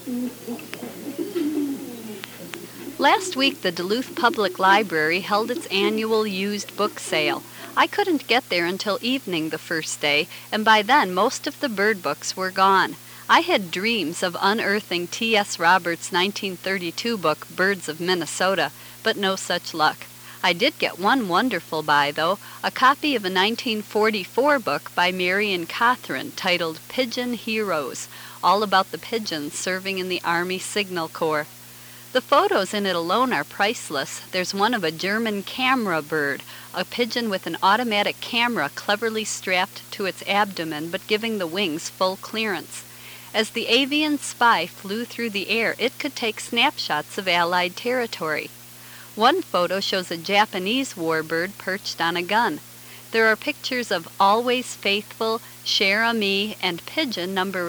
Last week, the Duluth Public Library held its annual used book sale. I couldn't get there until evening the first day, and by then most of the bird books were gone. I had dreams of unearthing T.S. Roberts' 1932 book, Birds of Minnesota, but no such luck. I did get one wonderful buy, though, a copy of a 1944 book by Marion Cawthron titled Pigeon Heroes, all about the pigeons serving in the Army Signal Corps. The photos in it alone are priceless. There's one of a German camera bird, a pigeon with an automatic camera cleverly strapped to its abdomen but giving the wings full clearance. As the avian spy flew through the air, it could take snapshots of Allied territory. One photo shows a Japanese warbird perched on a gun. There are pictures of Always Faithful, Cher Ami, and pigeon number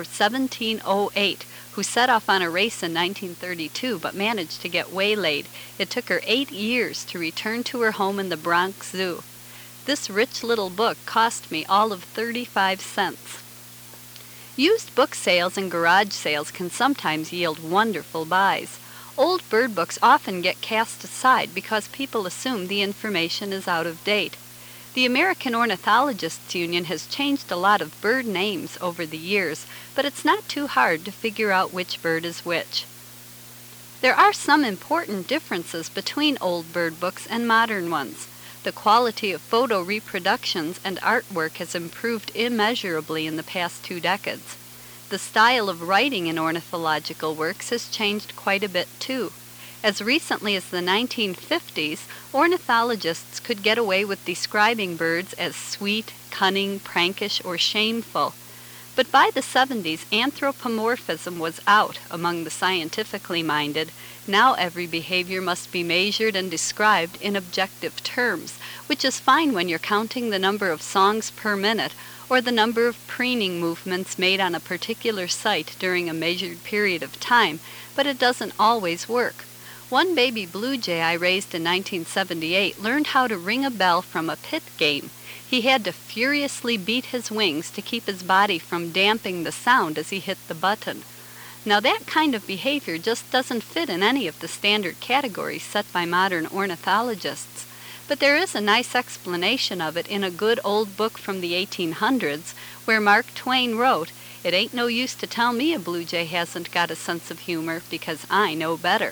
1708, who set off on a race in 1932 but managed to get waylaid. It took her 8 years to return to her home in the Bronx Zoo. This rich little book cost me all of 35 cents. Used book sales and garage sales can sometimes yield wonderful buys. Old bird books often get cast aside because people assume the information is out of date. The American Ornithologists Union has changed a lot of bird names over the years, but it's not too hard to figure out which bird is which. There are some important differences between old bird books and modern ones. The quality of photo reproductions and artwork has improved immeasurably in the past 2 decades. The style of writing in ornithological works has changed quite a bit too. As recently as the 1950s, ornithologists could get away with describing birds as sweet, cunning, prankish, or shameful. But by the 70s, anthropomorphism was out among the scientifically minded. Now every behavior must be measured and described in objective terms, which is fine when you're counting the number of songs per minute or the number of preening movements made on a particular site during a measured period of time, but it doesn't always work. One baby blue jay I raised in 1978 learned how to ring a bell from a pit game. He had to furiously beat his wings to keep his body from damping the sound as he hit the button. Now that kind of behavior just doesn't fit in any of the standard categories set by modern ornithologists. But there is a nice explanation of it in a good old book from the 1800s where Mark Twain wrote, "It ain't no use to tell me a blue jay hasn't got a sense of humor because I know better."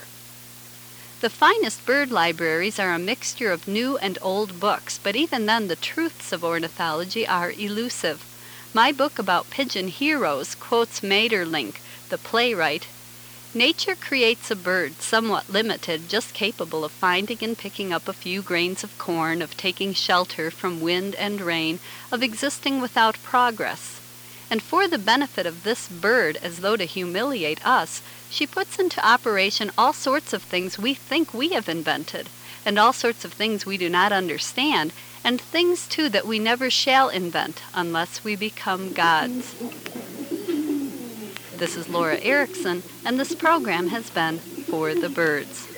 The finest bird libraries are a mixture of new and old books, but even then the truths of ornithology are elusive. My book about pigeon heroes quotes Maeterlinck, the playwright. Nature creates a bird somewhat limited, just capable of finding and picking up a few grains of corn, of taking shelter from wind and rain, of existing without progress. And for the benefit of this bird, as though to humiliate us, she puts into operation all sorts of things we think we have invented, and all sorts of things we do not understand, and things, too, that we never shall invent unless we become gods. This is Laura Erickson, and this program has been For the Birds.